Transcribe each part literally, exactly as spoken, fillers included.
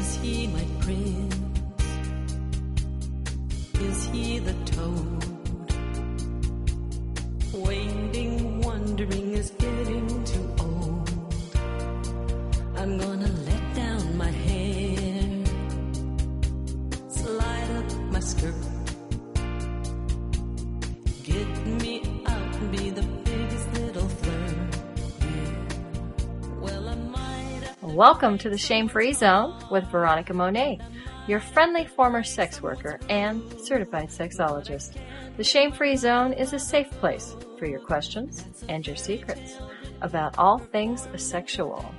Is he my prince? Is he the toad? Waiting, wondering is getting too old. I'm gonna let down my hair, slide up my skirt, get me out and be the biggest little flirt. Yeah. Well, I might have to... Welcome to the Shame-Free Zone with Veronica Monet, your friendly former sex worker and certified sexologist. The Shame-Free Zone is a safe place for your questions and your secrets about all things sexual.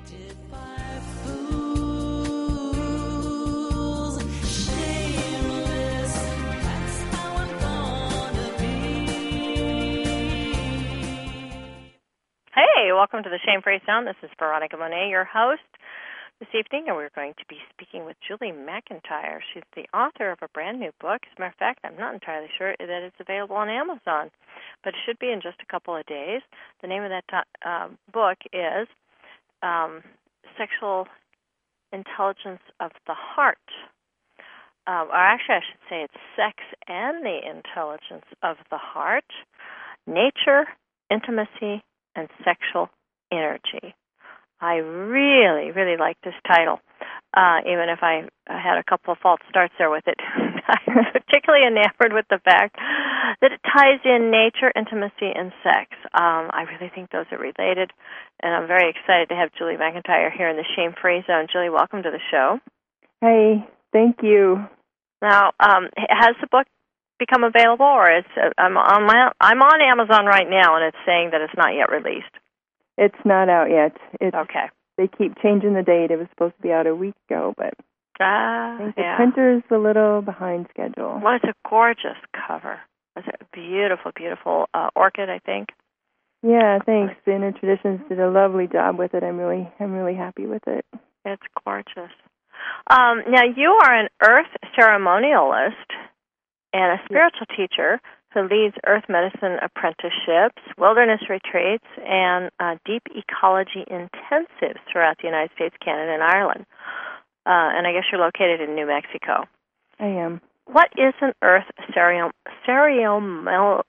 Hey, welcome to the Shame-Free Zone. This is Veronica Monet, your host this evening, and we're going to be speaking with Julie McIntyre. She's the author of a brand new book. As a matter of fact, I'm not entirely sure that it's available on Amazon, but it should be in just a couple of days. The name of that uh, book is um, Sexual Intelligence of the Heart. Um, or actually, I should say it's Sex and the Intelligence of the Heart, Nature, Intimacy, and Sexual Energy. I really, really like this title, uh, even if I had a couple of false starts there with it. I'm particularly enamored with the fact that it ties in nature, intimacy, and sex. Um, I really think those are related, and I'm very excited to have Julie McIntyre here in the Shame-Free Zone. Julie, welcome to the show. Hey, thank you. Now, um, has the book become available, or is uh, I'm on my I'm on Amazon right now, and it's saying that it's not yet released? It's not out yet. It's, okay. They keep changing the date. It was supposed to be out a week ago, but ah, I think yeah. the printer's a little behind schedule. Well, it's a gorgeous cover. It's a beautiful, beautiful uh, orchid, I think. Yeah, thanks. The Inner Traditions did a lovely job with it. I'm really, I'm really happy with it. It's gorgeous. Um, now, you are an earth ceremonialist and a spiritual yeah. teacher who leads earth medicine apprenticeships, wilderness retreats, and uh, deep ecology intensives throughout the United States, Canada, and Ireland. Uh, and I guess you're located in New Mexico. I am. What is an earth ceremonial, ceremonialist?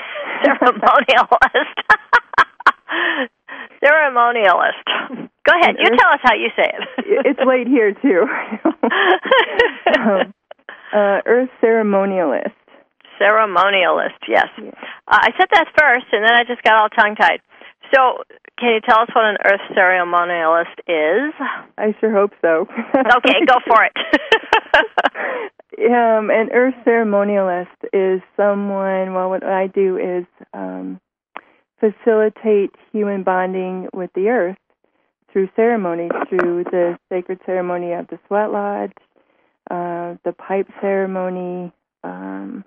Ceremonialist. Go ahead. An you earth, tell us how you say it. It's late here, too. um, uh, earth ceremonialist. Ceremonialist, yes. Yeah. Uh, I said that first, and then I just got all tongue-tied. So, can you tell us what an earth ceremonialist is? I sure hope so. Okay, go for it. um, an earth ceremonialist is someone, well, what I do is um, facilitate human bonding with the earth through ceremonies, through the sacred ceremony of the sweat lodge, uh, the pipe ceremony, um,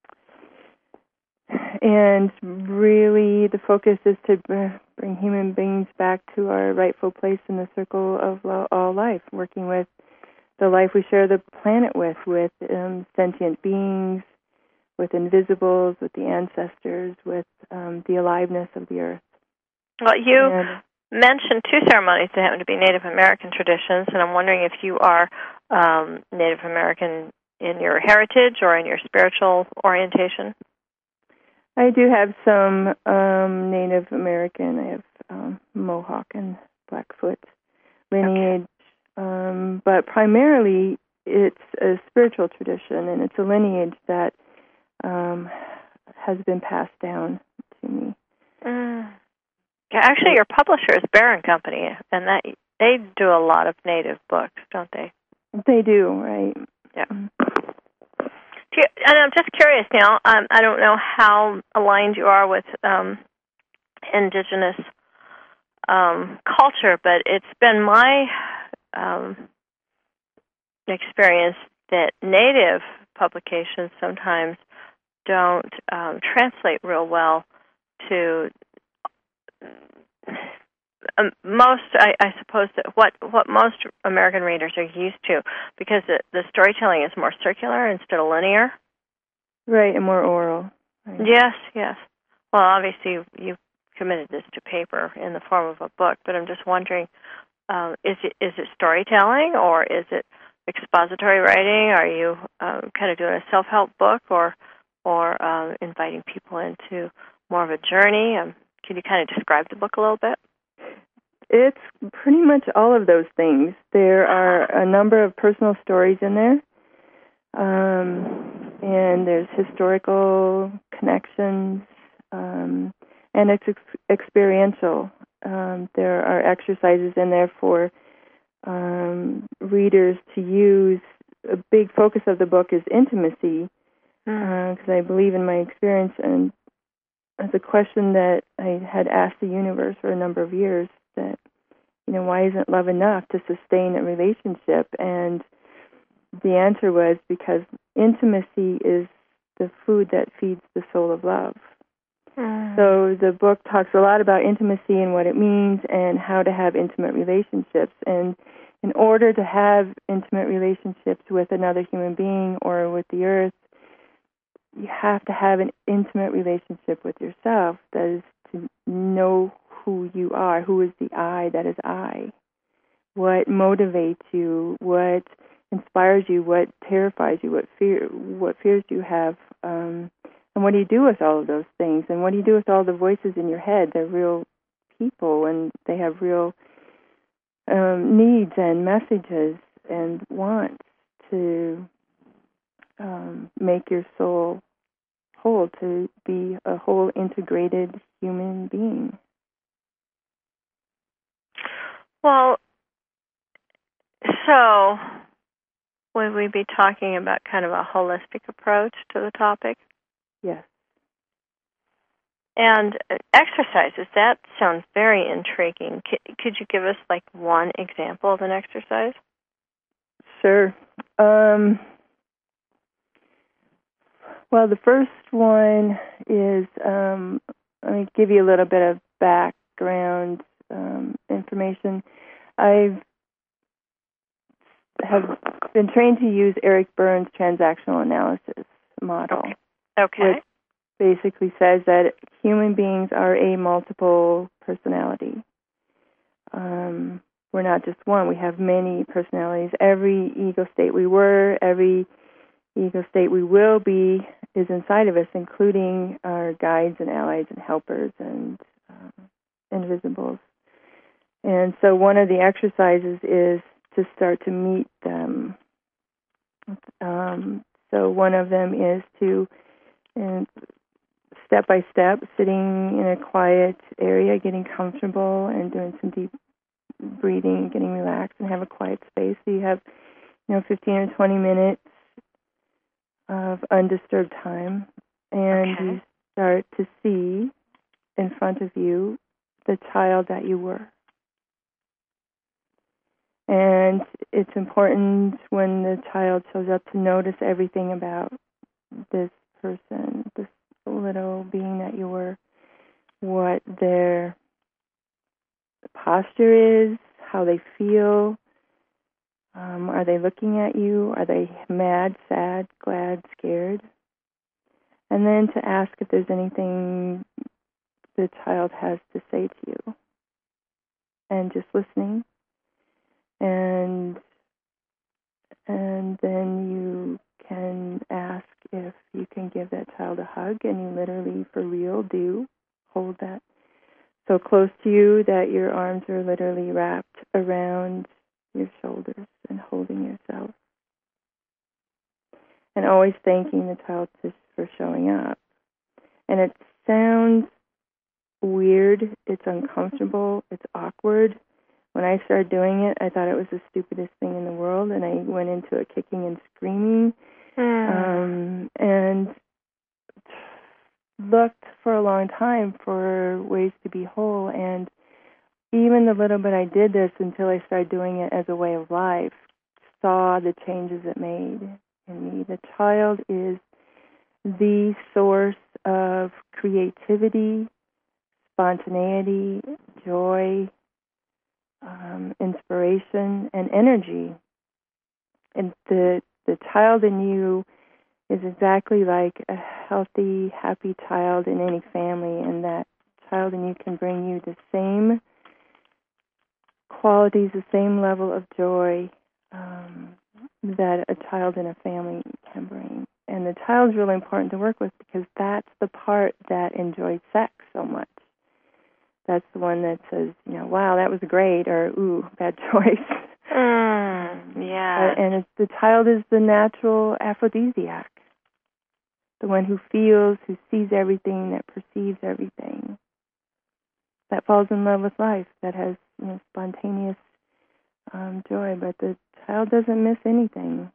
and really the focus is to bring human beings back to our rightful place in the circle of all life, working with the life we share the planet with, with um, sentient beings, with invisibles, with the ancestors, with um, the aliveness of the earth. Well, you and, mentioned two ceremonies that happen to be Native American traditions, and I'm wondering if you are um, Native American in your heritage or in your spiritual orientation. I do have some um, Native American. I have um, Mohawk and Blackfoot lineage, okay. um, but primarily it's a spiritual tradition, and it's a lineage that um, has been passed down to me. Mm. Actually, your publisher is Barron Company, and that they do a lot of Native books, don't they? They do, right? Yeah. And I'm just curious now, um, I don't know how aligned you are with um, indigenous um, culture, but it's been my um, experience that Native publications sometimes don't um, translate real well to um, most, I, I suppose, that what, what most American readers are used to, because the, the storytelling is more circular instead of linear. Right, and more oral. Right. Yes, yes. Well, obviously, you committed this to paper in the form of a book, but I'm just wondering, um, is it is it storytelling, or is it expository writing? Are you um, kind of doing a self-help book, or or uh, inviting people into more of a journey? Um, can you kind of describe the book a little bit? It's pretty much all of those things. There are a number of personal stories in there, um, and there's historical connections, um, and it's ex- experiential. Um, there are exercises in there for um, readers to use. A big focus of the book is intimacy, because mm. uh, I believe in my experience, and it's a question that I had asked the universe for a number of years, that, you know, why isn't love enough to sustain a relationship? And the answer was because intimacy is the food that feeds the soul of love. Mm. So the book talks a lot about intimacy and what it means and how to have intimate relationships. And in order to have intimate relationships with another human being or with the earth, you have to have an intimate relationship with yourself. That is to know who you are, who is the I that is I, what motivates you, what inspires you, what terrifies you, what fear, what fears do you have, um, and what do you do with all of those things, and what do you do with all the voices in your head? They're real people, and they have real um, needs and messages and wants to um, make your soul whole, to be a whole integrated human being. Well, so would we be talking about kind of a holistic approach to the topic? Yes. And exercises, that sounds very intriguing. C- could you give us like one example of an exercise? Sure. Um, well, the first one is, um, let me give you a little bit of background um, information. I have been trained to use Eric Berne's transactional analysis model. Okay. Which basically says that human beings are a multiple personality. Um, we're not just one. We have many personalities. Every ego state we were, every ego state we will be is inside of us, including our guides and allies and helpers and um, invisibles. And so one of the exercises is to start to meet them. Um, so one of them is to, and step by step, sitting in a quiet area, getting comfortable and doing some deep breathing, getting relaxed, and have a quiet space. So you have, you know, fifteen or twenty minutes of undisturbed time, and okay. you start to see in front of you the child that you were. And it's important when the child shows up to notice everything about this person, this little being that you were, what their posture is, how they feel. Um, are they looking at you? Are they mad, sad, glad, scared? And then to ask if there's anything the child has to say to you. And just listening. And and then you can ask if you can give that child a hug, and you literally, for real, do hold that so close to you that your arms are literally wrapped around your shoulders and holding yourself. And always thanking the child just for showing up. And it sounds weird, it's uncomfortable, it's awkward. When I started doing it, I thought it was the stupidest thing in the world, and I went into it kicking and screaming, mm. um, and looked for a long time for ways to be whole. And even the little bit I did this until I started doing it as a way of life, saw the changes it made in me. The child is the source of creativity, spontaneity, joy, Um, inspiration and energy. And the the child in you is exactly like a healthy, happy child in any family, and that child in you can bring you the same qualities, the same level of joy, um, that a child in a family can bring. And the child's really important to work with because that's the part that enjoys sex so much. That's the one that says, you know, wow, that was great, or ooh, bad choice. Mm, yeah. Uh, and it's, the child is the natural aphrodisiac, the one who feels, who sees everything, that perceives everything, that falls in love with life, that has, you know, spontaneous um, joy. But the child doesn't miss anything.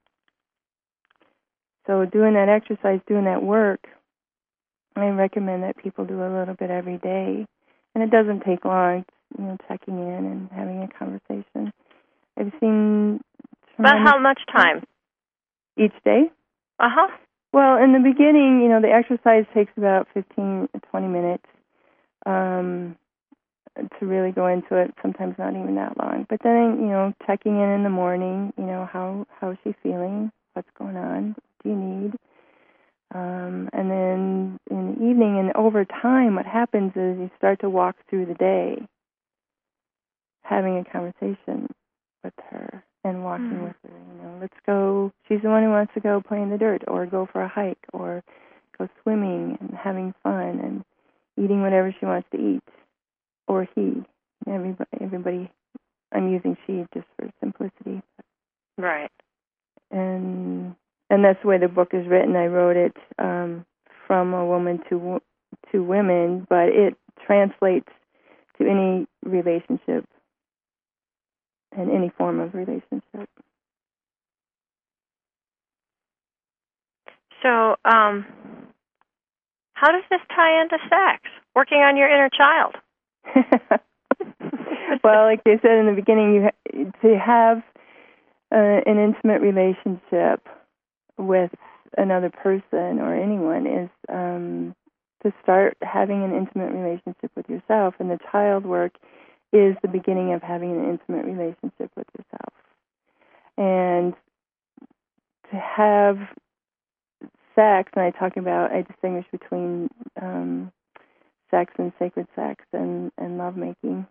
So doing that exercise, doing that work, I recommend that people do a little bit every day. And it doesn't take long, you know, checking in and having a conversation. I've seen... But how much time? Each day? Uh-huh. Well, in the beginning, you know, the exercise takes about fifteen to twenty minutes um, to really go into it, sometimes not even that long. But then, you know, checking in in the morning, you know, how, how is she feeling? What's going on? What do you need? Um, and then in the evening and over time, what happens is you start to walk through the day, having a conversation with her and walking mm. with her. You know, let's go. She's the one who wants to go play in the dirt, or go for a hike, or go swimming and having fun and eating whatever she wants to eat, or he. Everybody, everybody. I'm using she just for simplicity. Right. And. And that's the way the book is written. I wrote it um, from a woman to to women, but it translates to any relationship and any form of relationship. So, um, how does this tie into sex? Working on your inner child. Well, like you said in the beginning, you ha- to have uh, an intimate relationship with another person or anyone is um, to start having an intimate relationship with yourself, and the child work is the beginning of having an intimate relationship with yourself. And to have sex, and I talk about, I distinguish between um, sex and sacred sex and, and lovemaking.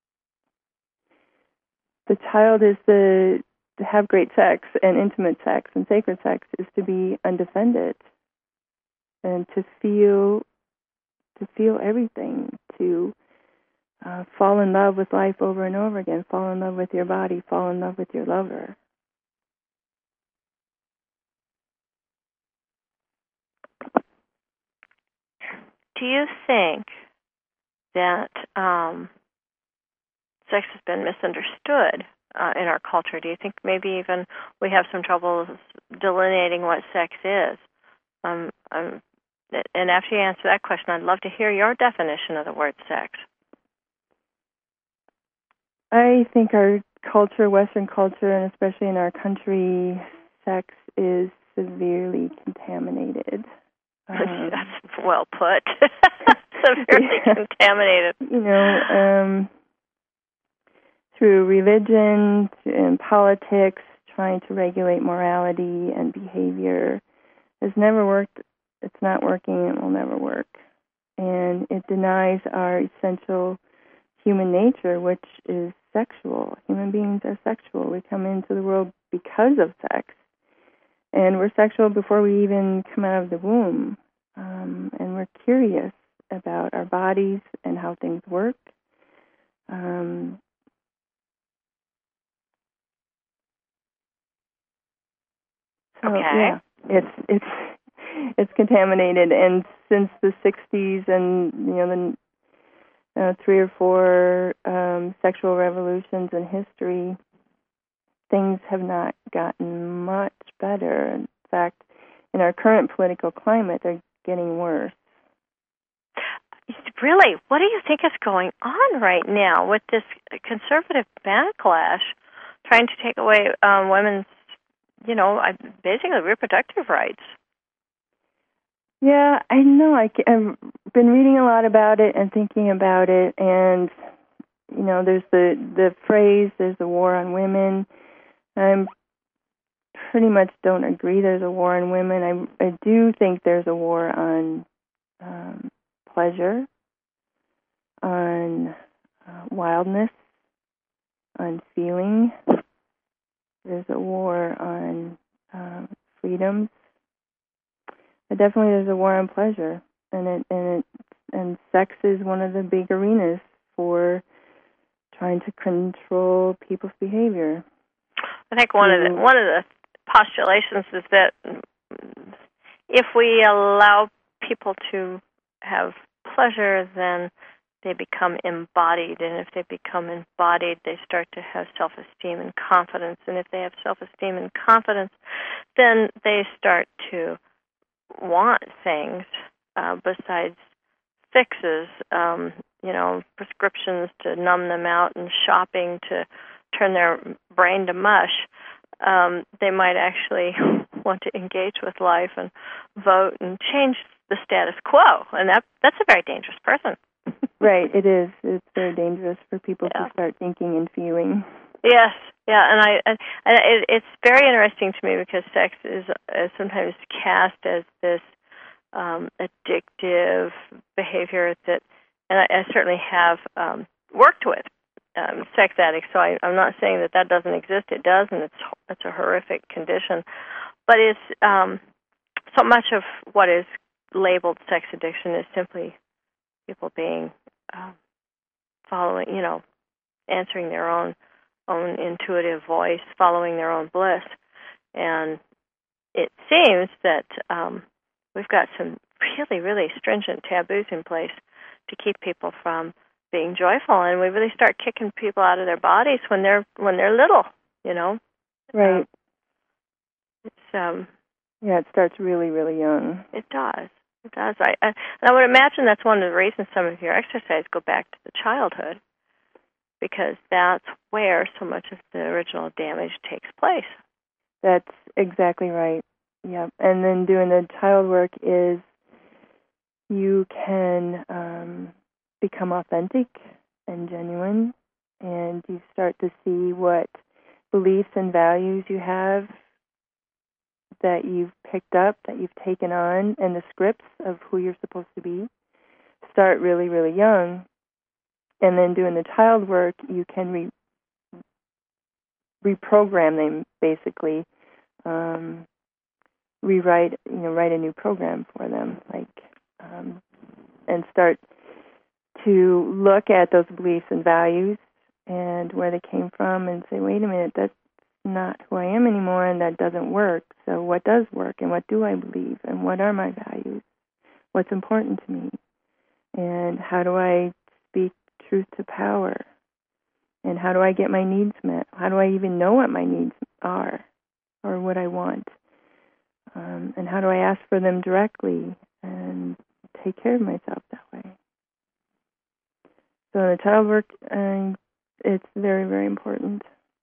The child is the to have great sex and intimate sex and sacred sex is to be undefended and to feel to feel everything, to uh, fall in love with life over and over again, fall in love with your body, fall in love with your lover. Do you think that um, sex has been misunderstood uh, in our culture? Do you think maybe even we have some trouble delineating what sex is? Um, um, and after you answer that question, I'd love to hear your definition of the word sex. I think our culture, Western culture, and especially in our country, sex is severely contaminated. Um, That's well put. Severely yeah. contaminated. You know, um, through religion and politics, trying to regulate morality and behavior has never worked. It's not working. It will never work. And it denies our essential human nature, which is sexual. Human beings are sexual. We come into the world because of sex. And we're sexual before we even come out of the womb. Um, and we're curious about our bodies and how things work. Um, so, okay. yeah, it's it's it's contaminated. And since the sixties and, you know, the uh, three or four um, sexual revolutions in history, things have not gotten much better. In fact, in our current political climate, they're getting worse. Really? What do you think is going on right now with this conservative backlash trying to take away um, women's, you know, basically reproductive rights? Yeah, I know. I, I've been reading a lot about it and thinking about it, and, you know, there's the, the phrase, there's a war on women. I pretty much don't agree there's a war on women. I, I do think there's a war on um, pleasure, on uh, wildness, on feeling. there's a war on um, freedoms, but definitely there's a war on pleasure, and it and it and sex is one of the big arenas for trying to control people's behavior. I think one of the one of the postulations is that if we allow people to have pleasure, then they become embodied, and if they become embodied, they start to have self-esteem and confidence, and if they have self-esteem and confidence, then they start to want things uh, besides fixes, um, you know, prescriptions to numb them out and shopping to turn their brain to mush. Um, they might actually want to engage with life and vote and change the status quo, and that that's a very dangerous person. Right, it is. It's very dangerous for people Yeah. to start thinking and feeling. Yes, yeah, and I and it, it's very interesting to me because sex is, is sometimes cast as this um, addictive behavior that, and I, I certainly have um, worked with um, sex addicts. So I, I'm not saying that that doesn't exist. It does, and it's it's a horrific condition. But it's um, so much of what is labeled sex addiction is simply people being uh, following, you know, answering their own own intuitive voice, following their own bliss. And it seems that um, we've got some really, really stringent taboos in place to keep people from being joyful, and we really start kicking people out of their bodies when they're when they're little, you know. Right. Um, it's um. Yeah, it starts really, really young. It does. It does. I, I, and I would imagine that's one of the reasons some of your exercise go back to the childhood, because that's where so much of the original damage takes place. That's exactly right. Yep. And then doing the child work is you can um, become authentic and genuine, and you start to see what beliefs and values you have that you've picked up, that you've taken on, and the scripts of who you're supposed to be. Start really, really young. And then doing the child work, you can re- reprogram them, basically, um, rewrite, you know, write a new program for them, like, um, and start to look at those beliefs and values and where they came from and say, wait a minute, that's not who I am anymore, and that doesn't work. So what does work, and what do I believe, and what are my values? What's important to me? And how do I speak truth to power? And how do I get my needs met? How do I even know what my needs are or what I want? Um, and how do I ask for them directly and take care of myself that way? So the child work, uh, it's very, very important.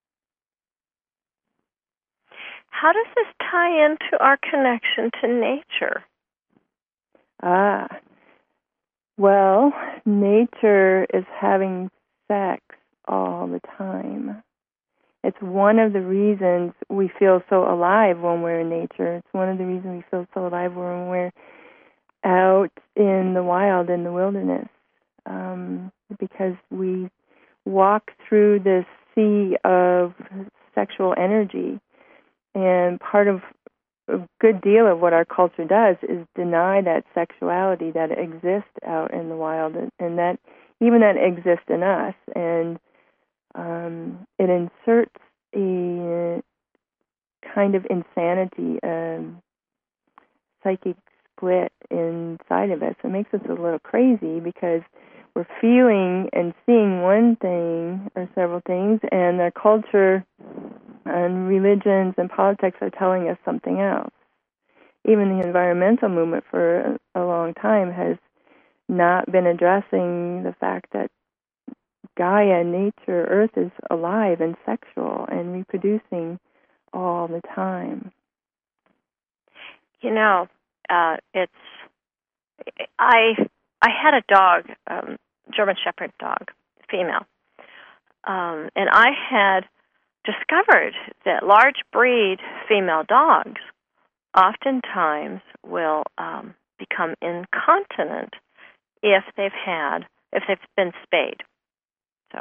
How does this tie into our connection to nature? Ah, well, nature is having sex all the time. It's one of the reasons we feel so alive when we're in nature. It's one of the reasons we feel so alive when we're out in the wild, in the wilderness, um, because we walk through this sea of sexual energy. And part of a good deal of what our culture does is deny that sexuality that exists out in the wild, and, and that even that exists in us. And um, it inserts a kind of insanity, a psychic split inside of us. It makes us a little crazy because we're feeling and seeing one thing or several things, and our culture and religions and politics are telling us something else. Even the environmental movement for a, a long time has not been addressing the fact that Gaia, nature, Earth is alive and sexual and reproducing all the time. You know, uh, it's I I had a dog, um, German Shepherd dog, female, um, and I had discovered that large breed female dogs oftentimes will um, become incontinent if they've had if they've been spayed. So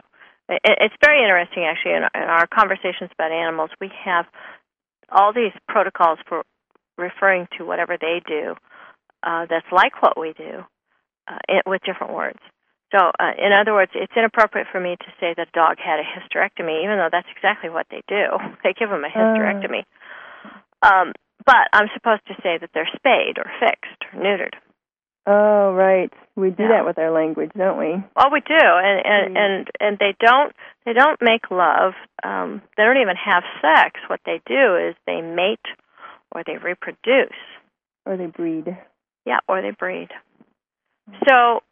it, it's very interesting, actually, in, in our conversations about animals. We have all these protocols for referring to whatever they do uh, that's like what we do uh, it, with different words. So, uh, in other words, it's inappropriate for me to say that a dog had a hysterectomy, even though that's exactly what they do. They give them a hysterectomy. Uh. Um, but I'm supposed to say that they're spayed or fixed or neutered. Oh, right. We do yeah. that with our language, don't we? Oh, we do, and and and, and they don't they don't make love. Um, they don't even have sex. What they do is they mate, or they reproduce, or they breed. Yeah, or they breed. So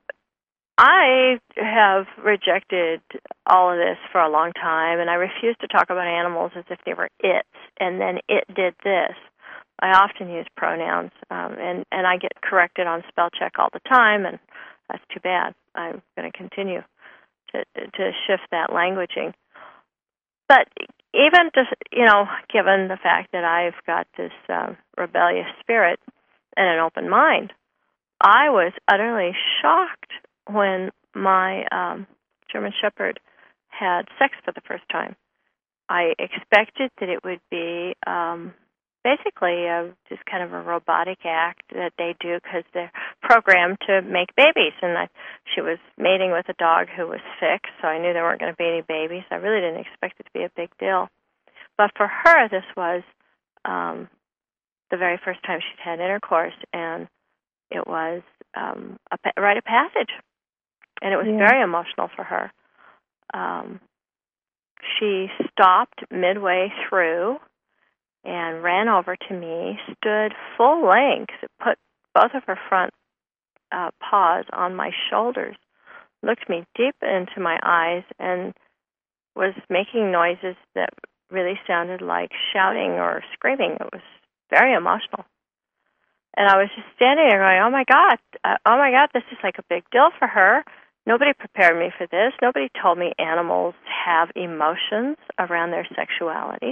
I have rejected all of this for a long time, and I refuse to talk about animals as if they were its, and then it did this. I often use pronouns, um, and, and I get corrected on spell check all the time, and that's too bad. I'm going to continue to to shift that languaging. But even just, you know, given the fact that I've got this uh, rebellious spirit and an open mind, I was utterly shocked when my um, German Shepherd had sex for the first time. I expected that it would be um, basically a, just kind of a robotic act that they do because they're programmed to make babies. And I, she was mating with a dog who was fixed, so I knew there weren't going to be any babies. I really didn't expect it to be a big deal. But for her, this was um, the very first time she'd had intercourse, and it was um, a rite of passage. And it was yeah. very emotional for her. Um, she stopped midway through and ran over to me, stood full length, put both of her front uh, paws on my shoulders, looked me deep into my eyes, and was making noises that really sounded like shouting or screaming. It was very emotional. And I was just standing there going, oh, my God, uh, oh, my God, this is like a big deal for her. Nobody prepared me for this. Nobody told me animals have emotions around their sexuality.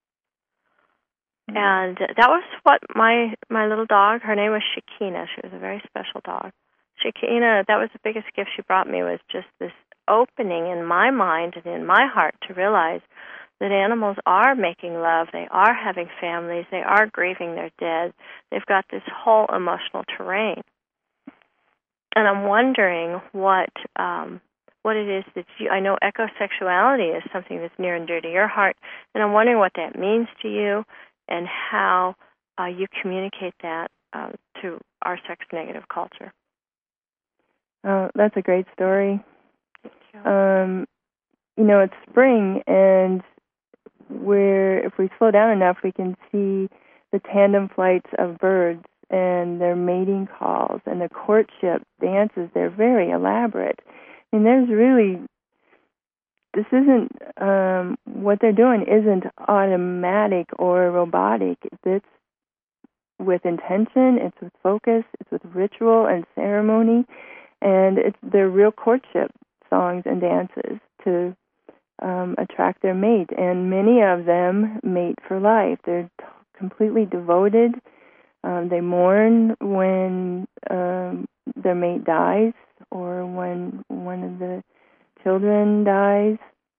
Mm-hmm. And that was what my my little dog, her name was Shakina. She was a very special dog. Shakina, that was the biggest gift she brought me, was just this opening in my mind and in my heart to realize that animals are making love, they are having families, they are grieving their dead. They've got this whole emotional terrain. And I'm wondering what um, what it is that you, I know ecosexuality is something that's near and dear to your heart, and I'm wondering what that means to you and how uh, you communicate that uh, to our sex-negative culture. Oh, that's a great story. Thank you. Um, you know, it's spring, and we're, if we slow down enough, we can see the tandem flights of birds and their mating calls and the courtship dances. They're very elaborate. I mean, there's really, this isn't, um, what they're doing isn't automatic or robotic. It's with intention, it's with focus, it's with ritual and ceremony, and it's their real courtship songs and dances to um, attract their mate. And many of them mate for life. They're t- completely devoted. Um, they mourn when um, their mate dies or when one of the children dies.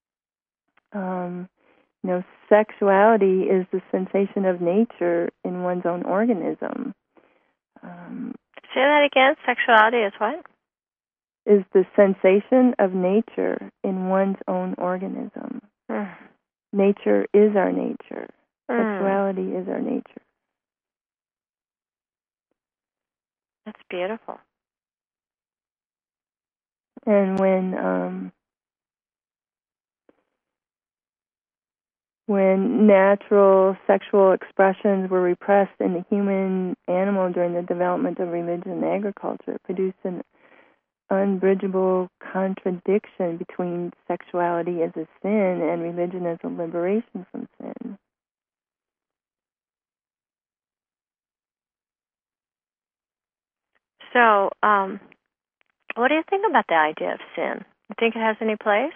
Um, you know, sexuality is the sensation of nature in one's own organism. Um, Say that again. Sexuality is what? Is the sensation of nature in one's own organism. Mm. Nature is our nature. Mm. Sexuality is our nature. That's beautiful. And when um, when natural sexual expressions were repressed in the human animal during the development of religion and agriculture, it produced an unbridgeable contradiction between sexuality as a sin and religion as a liberation from sin. So, um, what do you think about the idea of sin? You think it has any place?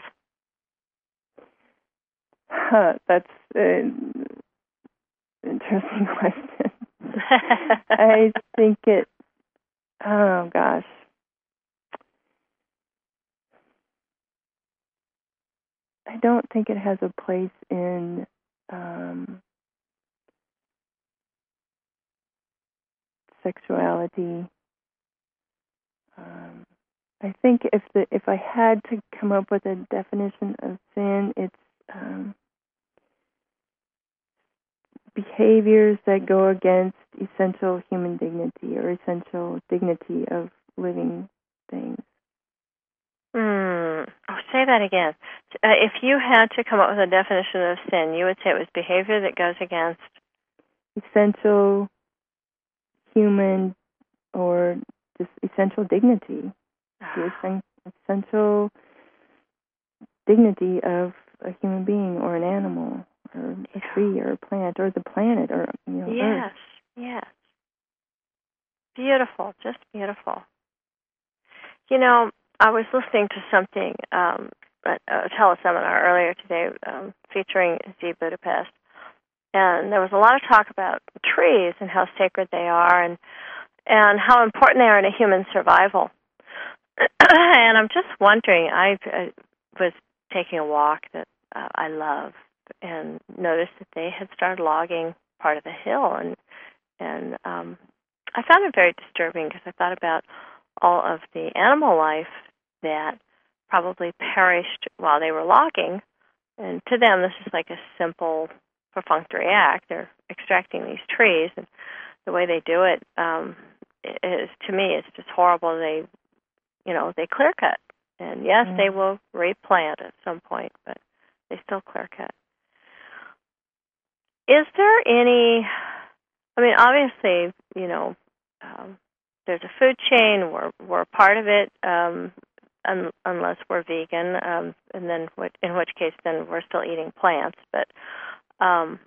Huh, that's an interesting question. I think it, oh gosh. I don't think it has a place in um, sexuality. Um, I think if the if I had to come up with a definition of sin, it's um, behaviors that go against essential human dignity or essential dignity of living things. Mm. Oh, say that again. Uh, if you had to come up with a definition of sin, you would say it was behavior that goes against essential human or just essential dignity. The essen- essential dignity of a human being or an animal or a yeah. tree or a plant or the planet or, you know, yes, Earth. yes. Beautiful, just beautiful. You know, I was listening to something, um, a, a teleseminar earlier today um, featuring Z Budapest, and there was a lot of talk about trees and how sacred they are and, and how important they are in a human survival. And I'm just wondering, I, I was taking a walk that uh, I love and noticed that they had started logging part of the hill, and and um, I found it very disturbing because I thought about all of the animal life that probably perished while they were logging, and to them this is like a simple perfunctory act. They're extracting these trees, and the way they do it um, is, to me, it's just horrible. They You know, they clear cut. And yes, mm. they will replant at some point, but they still clear cut. Is there any, I mean, obviously, you know, um, there's a food chain. We're, we're part of it, um, un, unless we're vegan, um, and then what, in which case then we're still eating plants. But um,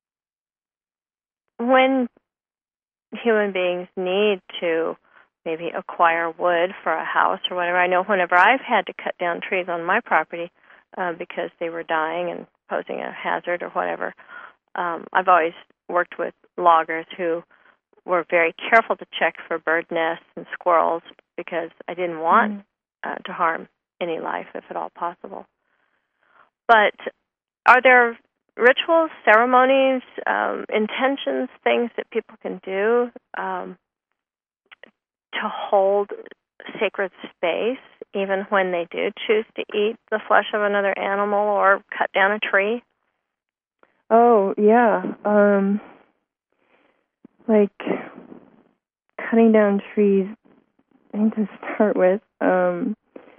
when human beings need to maybe acquire wood for a house or whatever. I know whenever I've had to cut down trees on my property uh, because they were dying and posing a hazard or whatever, um, I've always worked with loggers who were very careful to check for bird nests and squirrels because I didn't want mm. uh, to harm any life if at all possible. But are there rituals, ceremonies, um, intentions, things that people can do um, to hold sacred space, even when they do choose to eat the flesh of another animal or cut down a tree? Oh, yeah. Um, like cutting down trees, I think to start with, um,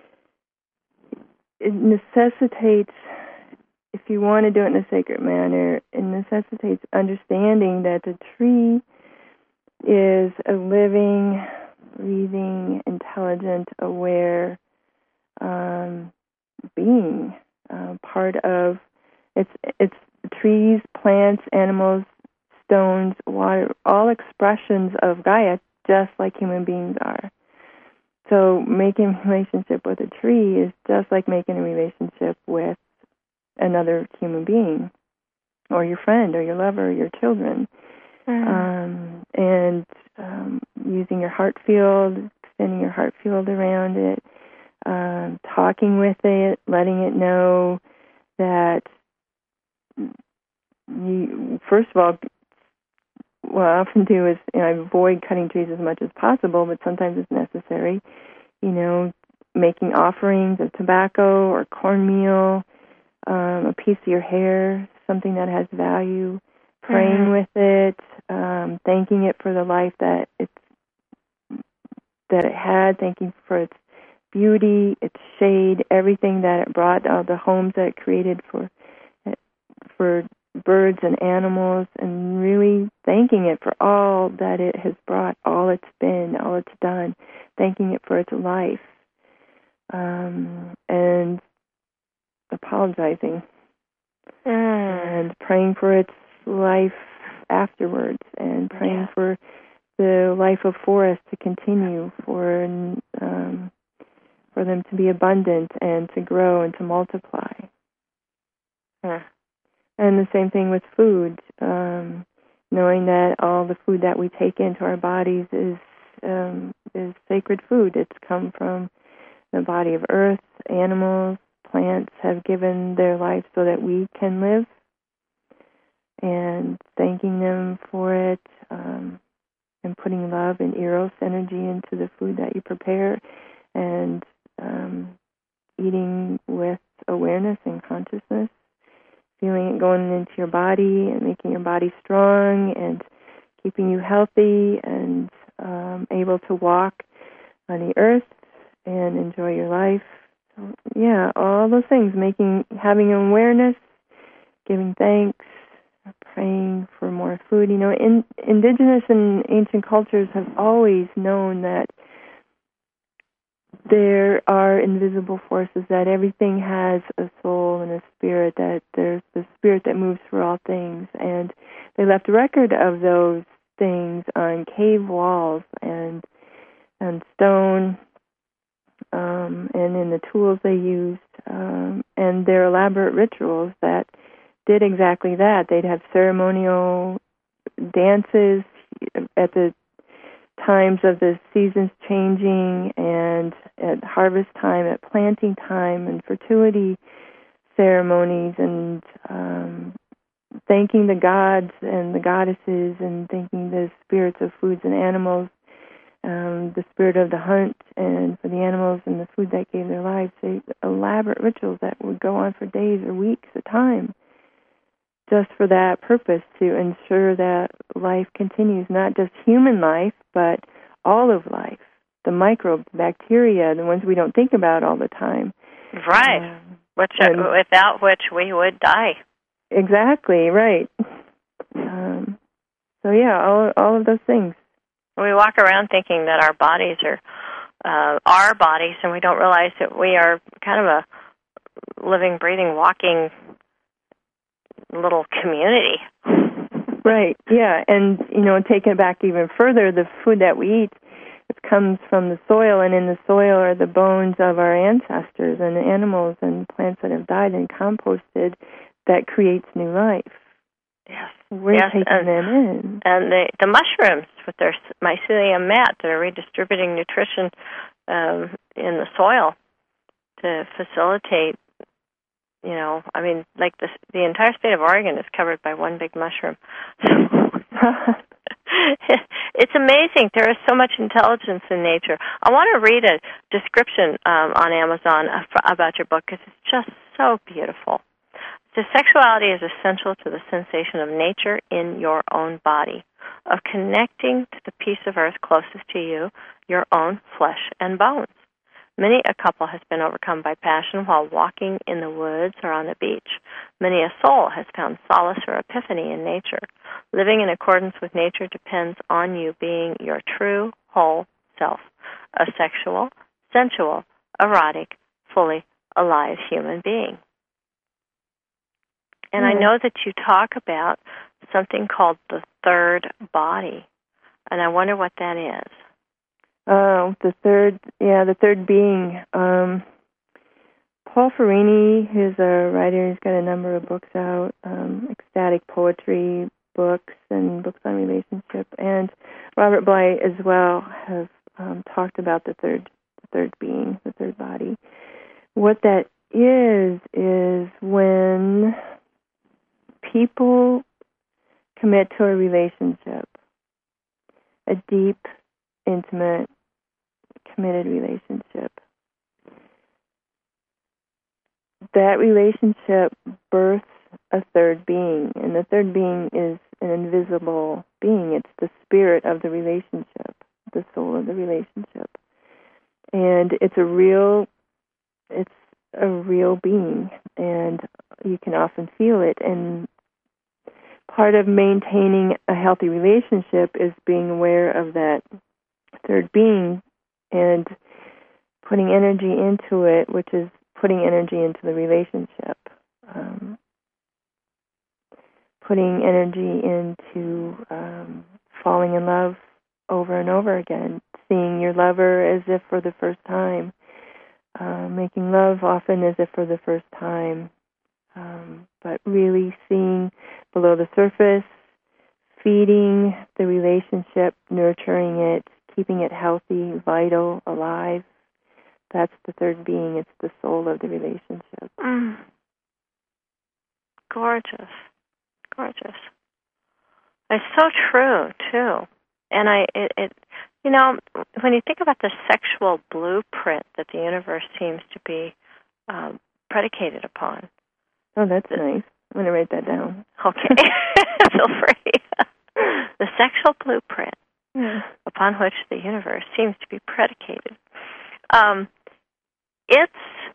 it necessitates, if you want to do it in a sacred manner, it necessitates understanding that the tree is a living, breathing, intelligent, aware um, being, uh, part of it's it's trees, plants, animals, stones, water, all expressions of Gaia, just like human beings are. So making a relationship with a tree is just like making a relationship with another human being, or your friend, or your lover, or your children. Mm. Um, and um, using your heart field, extending your heart field around it, um, talking with it, letting it know that you, first of all, what I often do is, you know, I avoid cutting trees as much as possible, but sometimes it's necessary. You know, making offerings of tobacco or cornmeal, um, a piece of your hair, something that has value, praying mm-hmm. with it, um, thanking it for the life that it's that it had, thanking for its beauty, its shade, everything that it brought, all the homes that it created for for birds and animals, and really thanking it for all that it has brought, all it's been, all it's done, thanking it for its life, um, and apologizing mm. and praying for its life afterwards, and praying yeah. for the life of forests to continue, for um, for them to be abundant and to grow and to multiply. Huh. And the same thing with food, um, knowing that all the food that we take into our bodies is um, is sacred food. It's come from the body of earth, animals, plants have given their life so that we can live, and thanking them for it, um, and putting love and eros energy into the food that you prepare, and um, eating with awareness and consciousness, feeling it going into your body and making your body strong and keeping you healthy and um, able to walk on the earth and enjoy your life. So, yeah, all those things, making, having awareness, giving thanks, praying for more food. You know, in, indigenous and ancient cultures have always known that there are invisible forces, that everything has a soul and a spirit, that there's the spirit that moves through all things. And they left a record of those things on cave walls and on stone, um, and in the tools they used, um, and their elaborate rituals that did exactly that. They'd have ceremonial dances at the times of the seasons changing, and at harvest time, at planting time, and fertility ceremonies, and um, thanking the gods and the goddesses, and thanking the spirits of foods and animals, um, the spirit of the hunt, and for the animals and the food that gave their lives. They, elaborate rituals that would go on for days or weeks at a time, just for that purpose, to ensure that life continues, not just human life, but all of life, the microbes, bacteria, the ones we don't think about all the time. Right, um, which and, without which we would die. Exactly, right. Um, so yeah, all all of those things. We walk around thinking that our bodies are uh, our bodies, and we don't realize that we are kind of a living, breathing, walking little community. Right, yeah, and, you know, taking it back even further, the food that we eat, it comes from the soil, and in the soil are the bones of our ancestors and the animals and plants that have died and composted that creates new life. Yes. We're yes, taking and, them in. And the, the mushrooms with their mycelium mat that are redistributing nutrition um, in the soil to facilitate. You know, I mean, like the the entire state of Oregon is covered by one big mushroom. It's amazing. There is so much intelligence in nature. I want to read a description um, on Amazon about your book because it's just so beautiful. So sexuality is essential to the sensation of nature in your own body, of connecting to the piece of earth closest to you, your own flesh and bones. Many a couple has been overcome by passion while walking in the woods or on the beach. Many a soul has found solace or epiphany in nature. Living in accordance with nature depends on you being your true, whole self, a sexual, sensual, erotic, fully alive human being. And mm. I know that you talk about something called the third body, and I wonder what that is. Oh, the third, yeah, the third being. Um, Paul Ferrini, who's a writer, he's got a number of books out, um, ecstatic poetry books and books on relationship, and Robert Bly as well have um, talked about the third, the third being, the third body. What that is is when people commit to a relationship, a deep, intimate, committed relationship. That relationship births a third being, and the third being is an invisible being. It's the spirit of the relationship, the soul of the relationship. And it's a real, it's a real being, and you can often feel it. And part of maintaining a healthy relationship is being aware of that third being and putting energy into it, which is putting energy into the relationship, um, putting energy into um, falling in love over and over again, seeing your lover as if for the first time, uh, making love often as if for the first time, um, but really seeing below the surface, feeding the relationship, nurturing it, keeping it healthy, vital, alive, that's the third being. It's the soul of the relationship. Mm. Gorgeous. Gorgeous. It's so true, too. And I, it, it, you know, when you think about the sexual blueprint that the universe seems to be um, predicated upon. Oh, that's nice. I'm going to write that down. Okay. Feel free. The sexual blueprint yeah. upon which the universe seems to be predicated. Um, it's,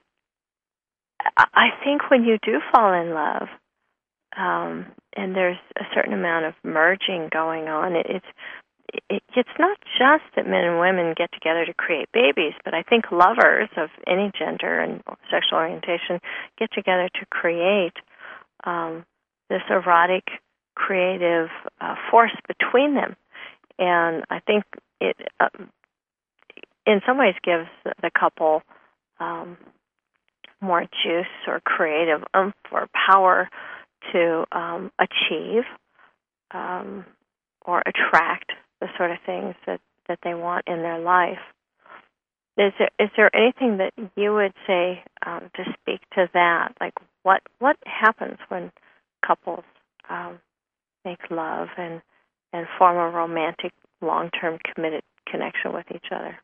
I think when you do fall in love, um, and there's a certain amount of merging going on, it, it's it, it's not just that men and women get together to create babies, but I think lovers of any gender and sexual orientation get together to create um, this erotic, creative uh, force between them. And I think it, uh, in some ways, gives the couple um, more juice or creative oomph or power to um, achieve um, or attract the sort of things that, that they want in their life. Is there, is there anything that you would say um, to speak to that? Like what what happens when couples um, make love and, and form a romantic, long-term committed connection with each other?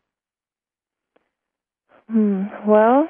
Hmm. Well,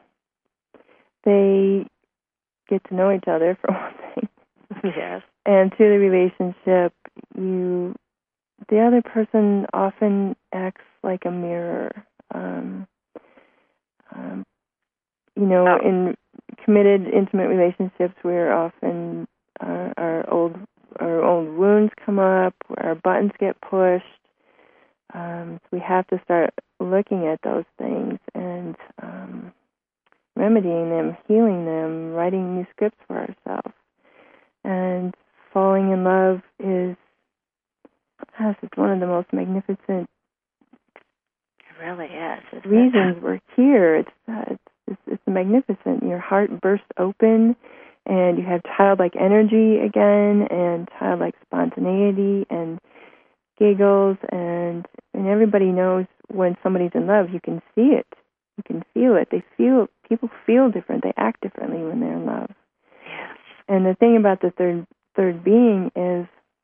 they get to know each other, for one thing. Yes. And through the relationship, you, the other person often acts like a mirror. Um, um, you know, oh. in committed, intimate relationships, we're often uh, our old our old wounds come up, our buttons get pushed. Um, so we have to start looking at those things and um, remedying them, healing them, writing new scripts for ourselves. And falling in love is, gosh, it's one of the most magnificent It really is. reasons we're here. It's, uh, it's, it's it's magnificent. Your heart bursts open, and you have childlike energy again, and childlike spontaneity, and giggles, and and everybody knows when somebody's in love. You can see it. You can feel it. They feel people feel different. They act differently when they're in love. Yes. And the thing about the third third being is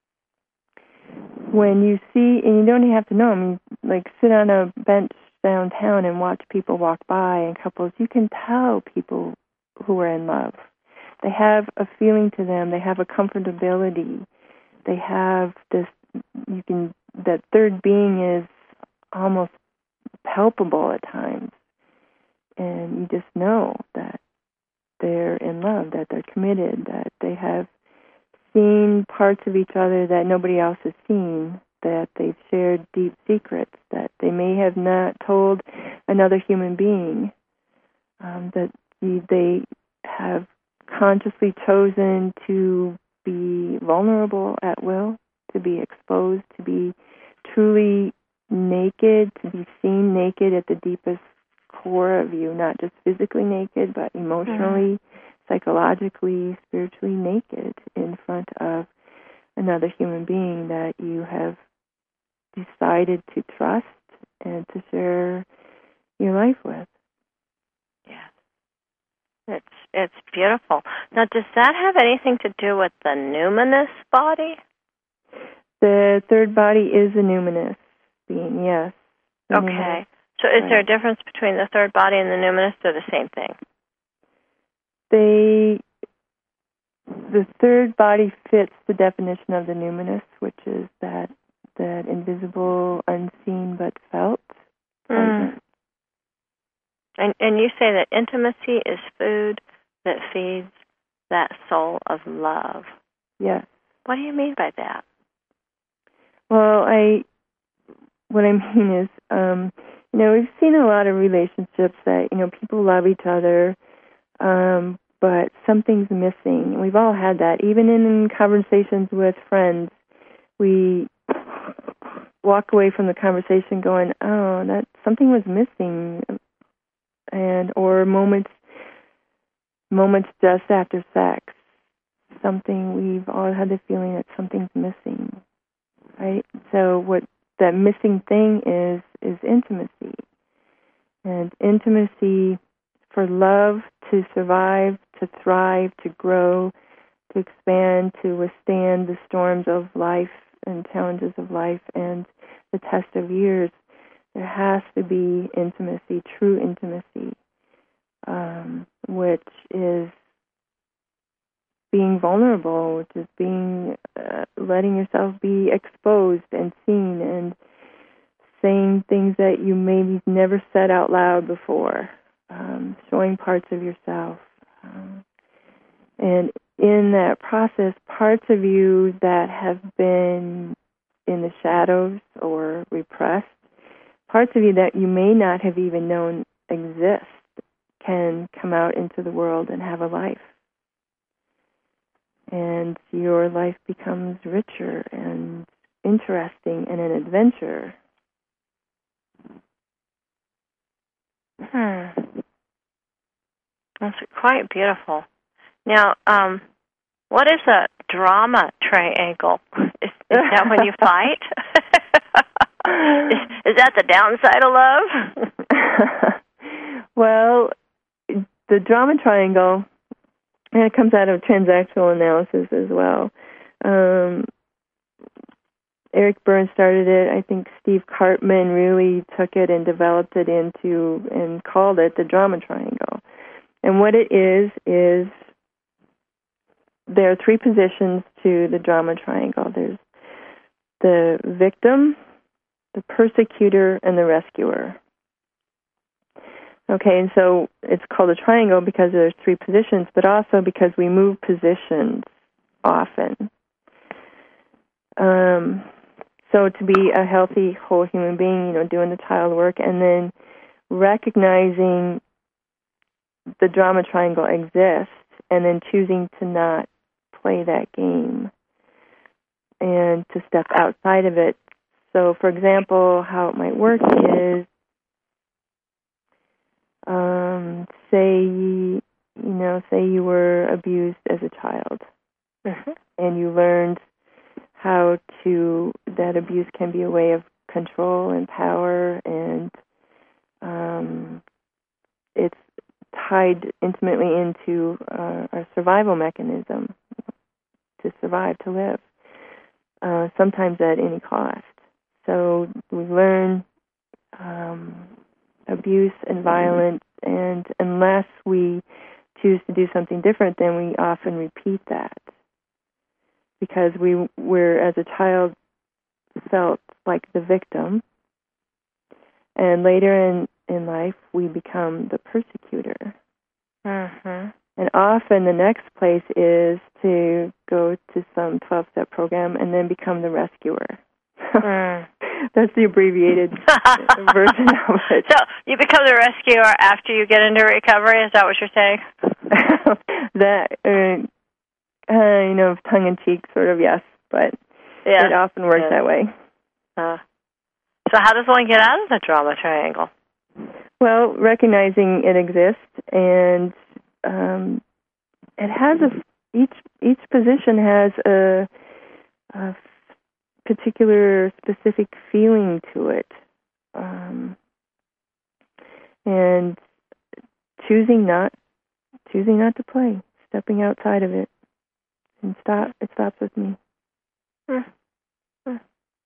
when you see, and you don't have to know them, you like sit on a bench downtown and watch people walk by and couples, you can tell people who are in love. They have a feeling to them. They have a comfortability. They have this, you can, that third being is almost palpable at times. And you just know that they're in love, that they're committed, that they have seen parts of each other that nobody else has seen, that they've shared deep secrets that they may have not told another human being, um, that they have consciously chosen to be vulnerable at will, to be exposed, to be truly naked, to be seen naked at the deepest core of you, not just physically naked, but emotionally, psychologically, spiritually naked in front of another human being that you have decided to trust and to share your life with. Yeah. It's it's beautiful. Now, does that have anything to do with the numinous body? The third body is a numinous being, yes. The okay. Numinous. So is right. there a difference between the third body and the numinous? They're the same thing. They, the third body fits the definition of the numinous, which is that that invisible, unseen, but felt. Mm. And, and you say that intimacy is food that feeds that soul of love. Yes. What do you mean by that? Well, I, what I mean is, um, you know, we've seen a lot of relationships that, you know, people love each other, um, but something's missing. We've all had that. Even in conversations with friends, we walk away from the conversation going, oh, that something was missing. And, or moments, moments just after sex, something, we've all had the feeling that something's missing, right? So what that missing thing is, is intimacy. And in, intimacy, for love to survive, to thrive, to grow, to expand, to withstand the storms of life and challenges of life and the test of years, there has to be intimacy, true intimacy, um, which is being vulnerable, which is being uh, letting yourself be exposed and seen and saying things that you maybe never said out loud before, um, showing parts of yourself. Um, and in that process, parts of you that have been in the shadows or repressed, parts of you that you may not have even known exist, can come out into the world and have a life. And your life becomes richer and interesting and an adventure. Hmm. That's quite beautiful. Now, um, what is a drama triangle? Is, is that when you fight? is, is that the downside of love? Well, the drama triangle, and it comes out of transactional analysis as well. Um, Eric Berne started it. I think Steve Cartman really took it and developed it into and called it the drama triangle. And what it is, is there are three positions to the drama triangle. There's the victim, the persecutor, and the rescuer. Okay, and so it's called a triangle because there's three positions, but also because we move positions often. Um, so to be a healthy, whole human being, you know, doing the child work and then recognizing the drama triangle exists and then choosing to not play that game and to step outside of it. So, for example, how it might work is, um, say, you know, say you were abused as a child, mm-hmm. and you learned how to, that abuse can be a way of control and power, and um, it's tied intimately into uh, our survival mechanism to survive, to live, uh, sometimes at any cost. So we learn um, abuse and violence, and unless we choose to do something different, then we often repeat that because we were, as a child, felt like the victim, and later in, in life, we become the persecutor. Mm-hmm. And often the next place is to go to some twelve-step program and then become the rescuer. Mm. That's the abbreviated version of it. So you become the rescuer after you get into recovery? Is that what you're saying? that, uh, uh, you know, tongue-in-cheek sort of, yes, but yeah. It often works yeah. that way. Uh, so how does one get out of the drama triangle? Well, recognizing it exists, and um, it has a, each each position has a, a particular specific feeling to it, um, and choosing not choosing not to play, stepping outside of it, and stop. It stops with me. Mm-hmm.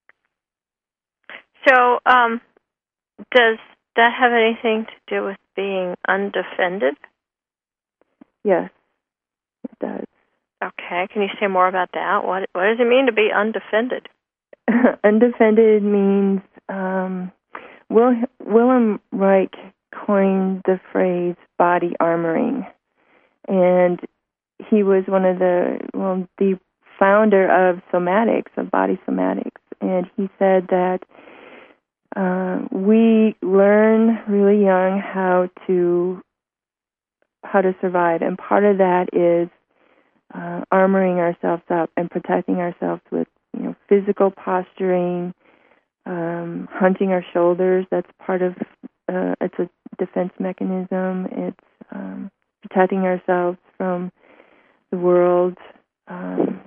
So, um, does that have anything to do with being undefended? Yes, it does. Okay, can you say more about that? What What does it mean to be undefended? Undefended means um, Will, Wilhelm Reich coined the phrase body armoring, and he was one of the well the founder of somatics, of body somatics, and he said that uh, we learn really young how to how to survive, and part of that is uh, armoring ourselves up and protecting ourselves with you know physical posturing, um, hunching our shoulders. That's part of uh, it's a defense mechanism. It's um, protecting ourselves from the world, um,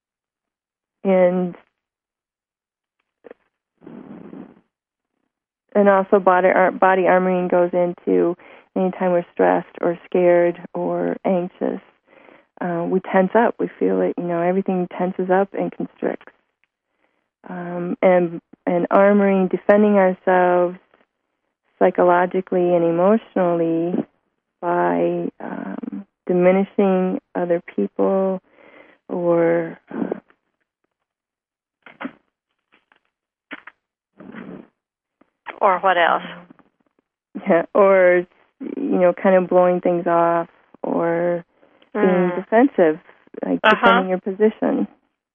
and and also body body armoring goes into anytime we're stressed or scared or anxious. Uh, we tense up. We feel it. You know, everything tenses up and constricts. Um, and and armoring, defending ourselves psychologically and emotionally by um, diminishing other people or uh, or what else? Yeah, or you know, kind of blowing things off or being mm. defensive, like uh-huh. defending your position.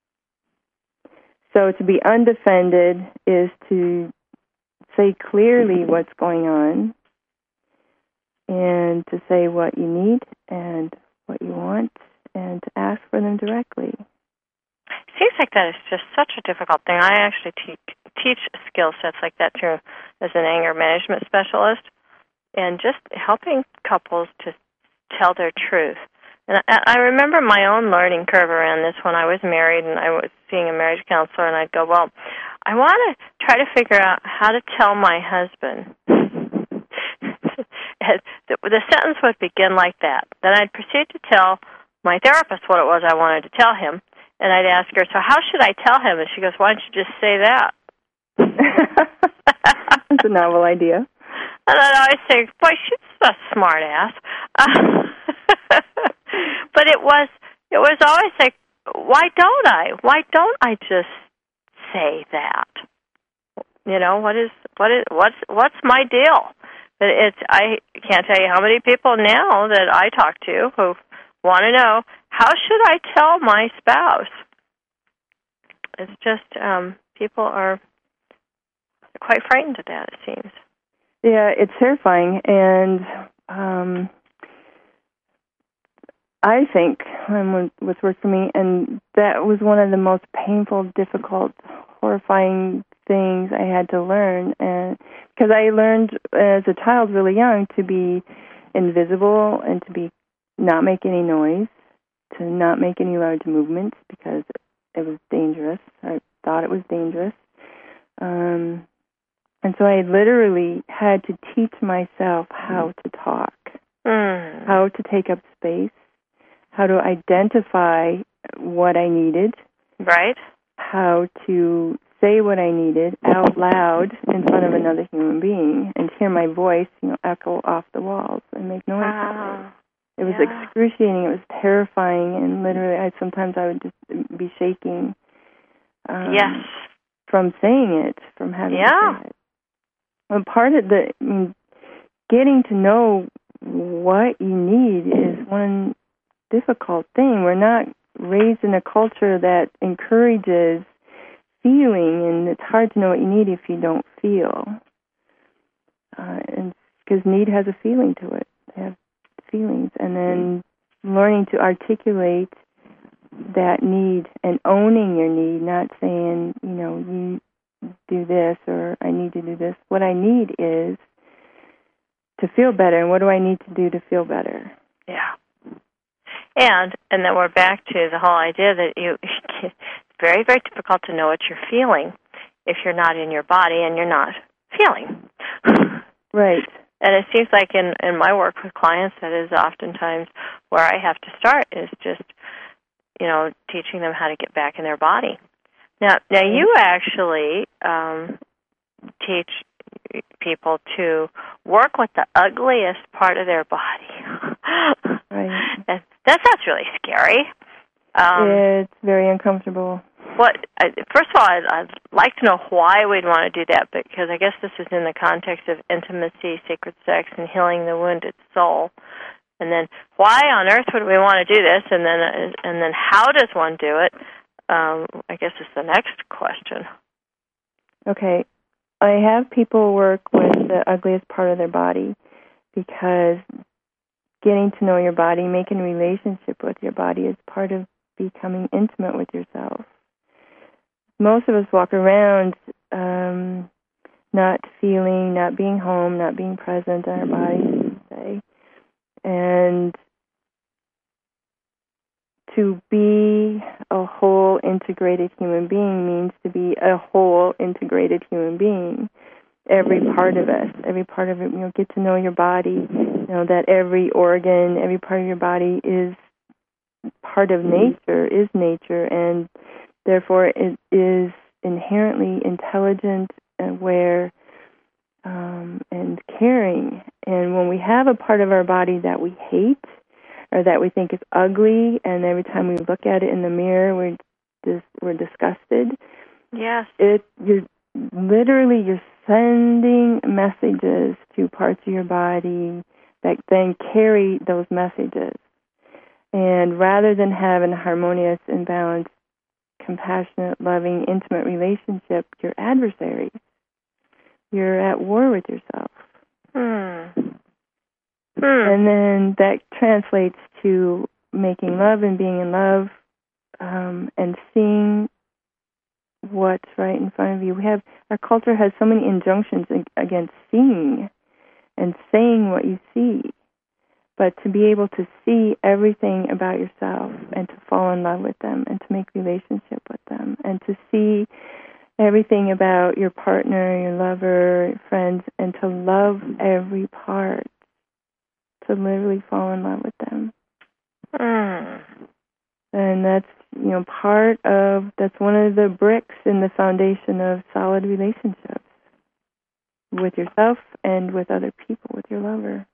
So to be undefended is to say clearly what's going on and to say what you need and what you want and to ask for them directly. Seems like that is just such a difficult thing. I actually te- teach skill sets like that too as an anger management specialist, and just helping couples to tell their truth. And I, I remember my own learning curve around this when I was married and I was seeing a marriage counselor, and I'd go, well, I want to try to figure out how to tell my husband. the, the sentence would begin like that. Then I'd proceed to tell my therapist what it was I wanted to tell him, and I'd ask her, so how should I tell him? And she goes, why don't you just say that? That's a novel idea. And I'd always say, boy, she's a smart ass. Uh, but it was it was always like, why don't I? Why don't I just say that? You know, what is what is what's what's my deal? But it's I can't tell you how many people now that I talk to who want to know, how should I tell my spouse? It's just um, people are quite frightened of that, it seems. Yeah, it's terrifying, and um, I think um, what's worked for me, and that was one of the most painful, difficult, horrifying things I had to learn, and because I learned as a child, really young, to be invisible and to be not make any noise, to not make any large movements because it was dangerous. I thought it was dangerous. Um, and so I literally had to teach myself how to talk, mm. how to take up space, how to identify what I needed, right? how to say what I needed out loud in front of another human being and hear my voice, you know, echo off the walls and make noise. Uh, it was yeah. excruciating. It was terrifying, and literally, I sometimes I would just be shaking. Um, yes. From saying it, from having yeah. to say it. Well, part of the I mean, getting to know what you need is one difficult thing. We're not raised in a culture that encourages feeling, and it's hard to know what you need if you don't feel. Uh, and because need has a feeling to it. They have feelings. And then learning to articulate that need and owning your need, not saying, you know, you do this or I need to do this. What I need is to feel better, and what do I need to do to feel better? Yeah. And and then we're back to the whole idea that you it's very, very difficult to know what you're feeling if you're not in your body and you're not feeling. Right. And it seems like in, in my work with clients, that is oftentimes where I have to start is just, you know, teaching them how to get back in their body. Now, now you actually um, teach people to work with the ugliest part of their body. Right. And that sounds really scary. Um, it's very uncomfortable. What? First of all, I'd, I'd like to know why we'd want to do that, because I guess this is in the context of intimacy, sacred sex, and healing the wounded soul. And then, why on earth would we want to do this? And then, and then, how does one do it? Um, I guess is the next question. Okay, I have people work with the ugliest part of their body because getting to know your body, making a relationship with your body is part of becoming intimate with yourself. Most of us walk around um, not feeling, not being home, not being present in our bodies, say. And to be a whole integrated human being means to be a whole integrated human being. every part of us, every part of it. You know, get to know your body. You know that every organ, every part of your body is part of nature, is nature, and therefore it is inherently intelligent, aware, um, and caring. And when we have a part of our body that we hate or that we think is ugly, and every time we look at it in the mirror, we're dis- we're disgusted. Yes. It you're literally you're sending messages to parts of your body that then carry those messages. And rather than have a harmonious and balanced, compassionate, loving, intimate relationship, you're adversaries. You're at war with yourself. Hmm. Hmm. And then that translates to making love and being in love, um, and seeing what's right in front of you. We have our culture has so many injunctions against seeing and saying what you see, but to be able to see everything about yourself and to fall in love with them and to make relationship with them and to see everything about your partner, your lover, your friends, and to love every part, to literally fall in love with them. Mm. And that's, you know, part of, that's one of the bricks in the foundation of solid relationships with yourself and with other people, with your lover.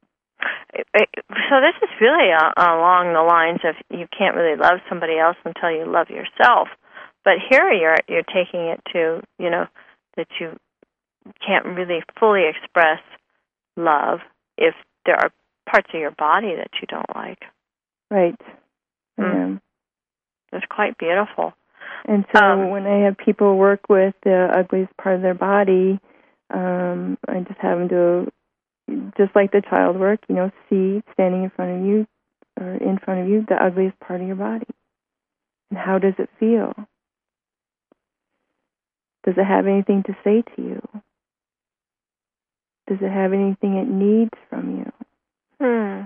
So this is really uh, along the lines of you can't really love somebody else until you love yourself. But here you're you're taking it to, you know, that you can't really fully express love if there are parts of your body that you don't like. Right. Mm. Yeah. That's quite beautiful. And so um, when I have people work with the ugliest part of their body, um, I just have them do, just like the child work, you know, see standing in front of you or in front of you the ugliest part of your body. And how does it feel? Does it have anything to say to you? Does it have anything it needs from you? Hmm.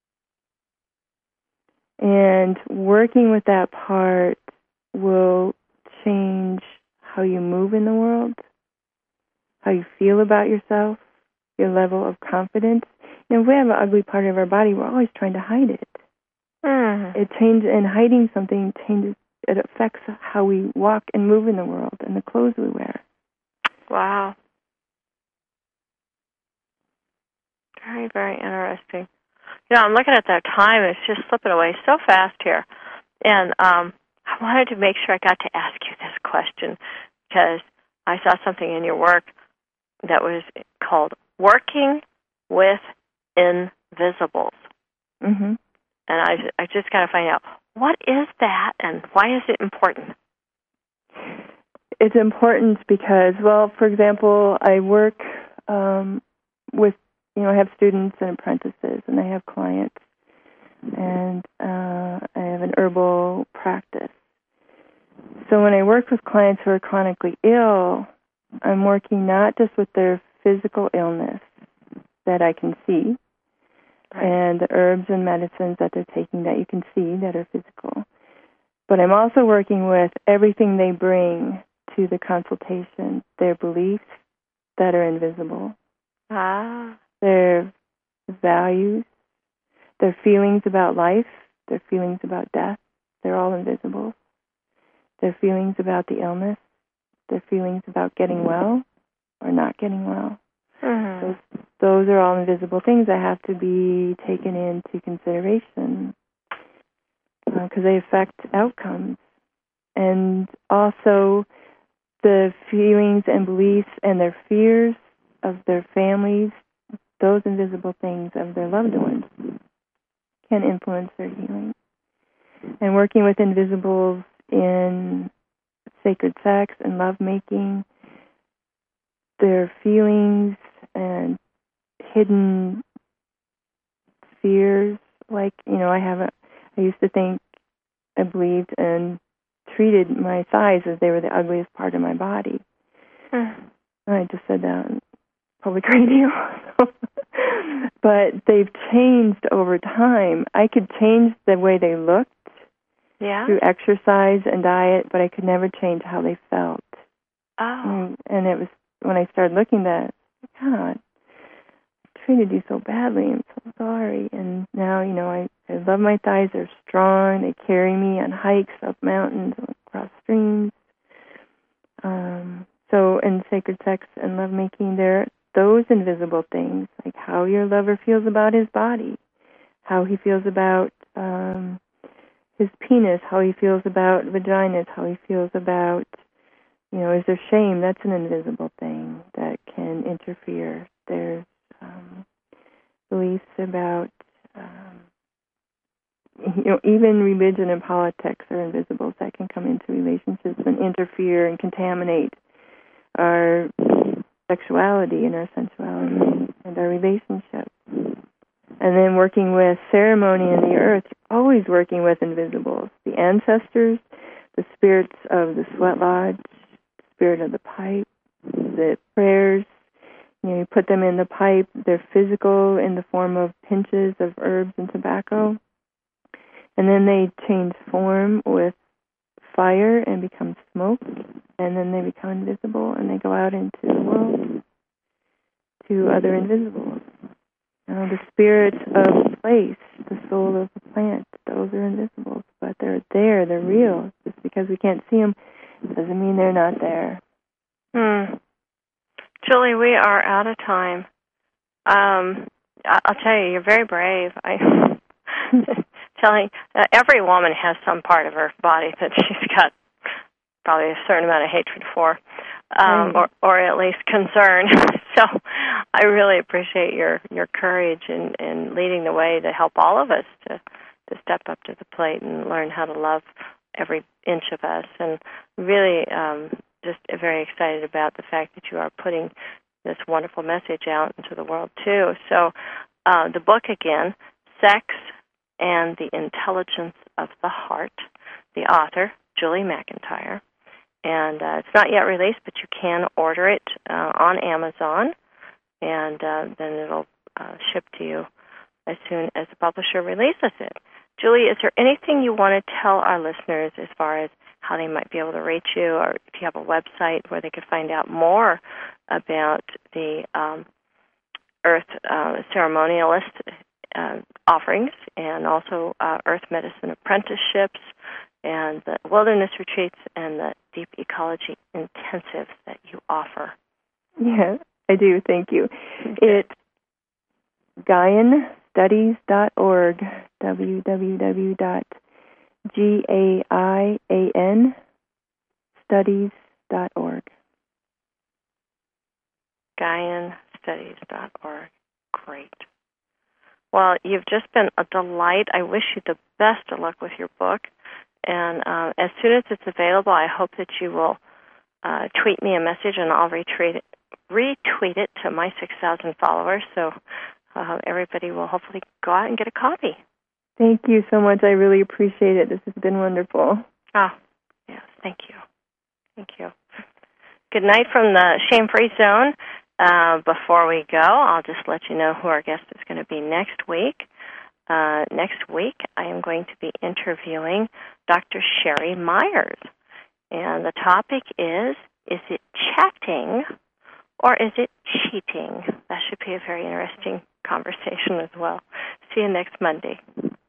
And working with that part will change how you move in the world, how you feel about yourself, your level of confidence. And if we have an ugly part of our body, we're always trying to hide it. Mm. It changes, and hiding something changes, it affects how we walk and move in the world and the clothes we wear. Wow. Very, very interesting. You know, I'm looking at that time. It's just slipping away so fast here. And um, I wanted to make sure I got to ask you this question because I saw something in your work that was called Working with Invisibles. Mm-hmm. And I, I just got to find out, what is that and why is it important? It's important because, well, for example, I work um, with, you know, I have students and apprentices, and I have clients, and uh, I have an herbal practice. So when I work with clients who are chronically ill, I'm working not just with their physical illness that I can see, Right. and the herbs and medicines that they're taking that you can see that are physical, but I'm also working with everything they bring to the consultation, their beliefs that are invisible, Ah. their values, their feelings about life, their feelings about death, they're all invisible. Their feelings about the illness, their feelings about getting well or not getting well. Mm-hmm. Those, those are all invisible things that have to be taken into consideration because uh, they affect outcomes. And also the feelings and beliefs and their fears of their families, those invisible things of their loved ones can influence their healing. And working with invisibles in sacred sex and lovemaking, their feelings and hidden fears, like, you know, I have a, I used to think, I believed and treated my thighs as they were the ugliest part of my body. Mm. I just said that on public radio. But they've changed over time. I could change the way they looked yeah. through exercise and diet, but I could never change how they felt. Oh. And, and it was when I started looking at God, I treated you so badly. I'm so sorry. And now, you know, I, I love my thighs. They're strong. They carry me on hikes, up mountains, across streams. Um, so in sacred sex and lovemaking, there are those invisible things, like how your lover feels about his body, how he feels about um, his penis, how he feels about vaginas, how he feels about, you know, is there shame? That's an invisible thing that can interfere. There's um, beliefs about, um, you know, even religion and politics are invisibles that can come into relationships and interfere and contaminate our sexuality and our sensuality and our relationship. And then working with ceremony in the earth, you're always working with invisibles. The ancestors, the spirits of the sweat lodge, the spirit of the pipe, the prayers. You know, you put them in the pipe. They're physical in the form of pinches of herbs and tobacco. And then they change form with fire and become smoke. And then they become invisible and they go out into the world to other invisibles. Uh, the spirit of the place, the soul of the plant, those are invisibles, but they're there, they're real. Just because we can't see them doesn't mean they're not there. Hmm. Julie, we are out of time. Um, I'll tell you, you're very brave. I telling uh, every woman has some part of her body that she's got probably a certain amount of hatred for. Um, or, or at least concern. So I really appreciate your, your courage in, in leading the way to help all of us to, to step up to the plate and learn how to love every inch of us. And really um, just very excited about the fact that you are putting this wonderful message out into the world, too. So uh, the book, again, Sex and the Intelligence of the Heart, the author, Julie McIntyre. And uh, it's not yet released, but you can order it uh, on Amazon, and uh, then it'll uh, ship to you as soon as the publisher releases it. Julie, is there anything you want to tell our listeners as far as how they might be able to reach you, or if you have a website where they could find out more about the um, Earth uh, ceremonialist uh, offerings and also uh, Earth medicine apprenticeships and the wilderness retreats and the deep ecology intensives that you offer? Yes, I do. Thank you. It's Gaian Studies dot org, w w w dot gaian studies dot org. Gaian Studies dot org. Great. Well, you've just been a delight. I wish you the best of luck with your book. And uh, as soon as it's available, I hope that you will uh, tweet me a message, and I'll retweet it, retweet it to my six thousand followers, so uh, everybody will hopefully go out and get a copy. Thank you so much. I really appreciate it. This has been wonderful. Oh, yes, thank you. Thank you. Good night from the Shame-Free Zone. Uh, before we go, I'll just let you know who our guest is going to be next week. Uh, next week, I am going to be interviewing Doctor Sherry Myers. And the topic is, is it chatting or is it cheating? That should be a very interesting conversation as well. See you next Monday.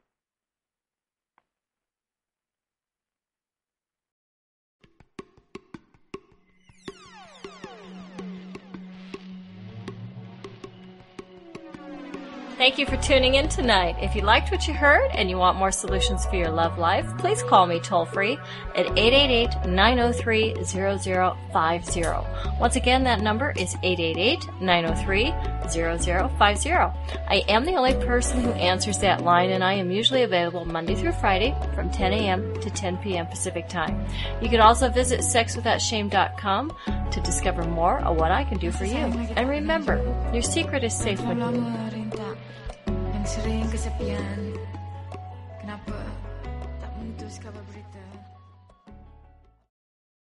Thank you for tuning in tonight. If you liked what you heard and you want more solutions for your love life, please call me toll-free at eight eight eight, nine oh three, zero zero five zero. Once again, that number is eight eight eight, nine oh three, zero zero five zero. I am the only person who answers that line, and I am usually available Monday through Friday from ten a.m. to ten p.m. Pacific Time. You can also visit sex without shame dot com to discover more of what I can do for you. And remember, your secret is safe with you. Sering kesepian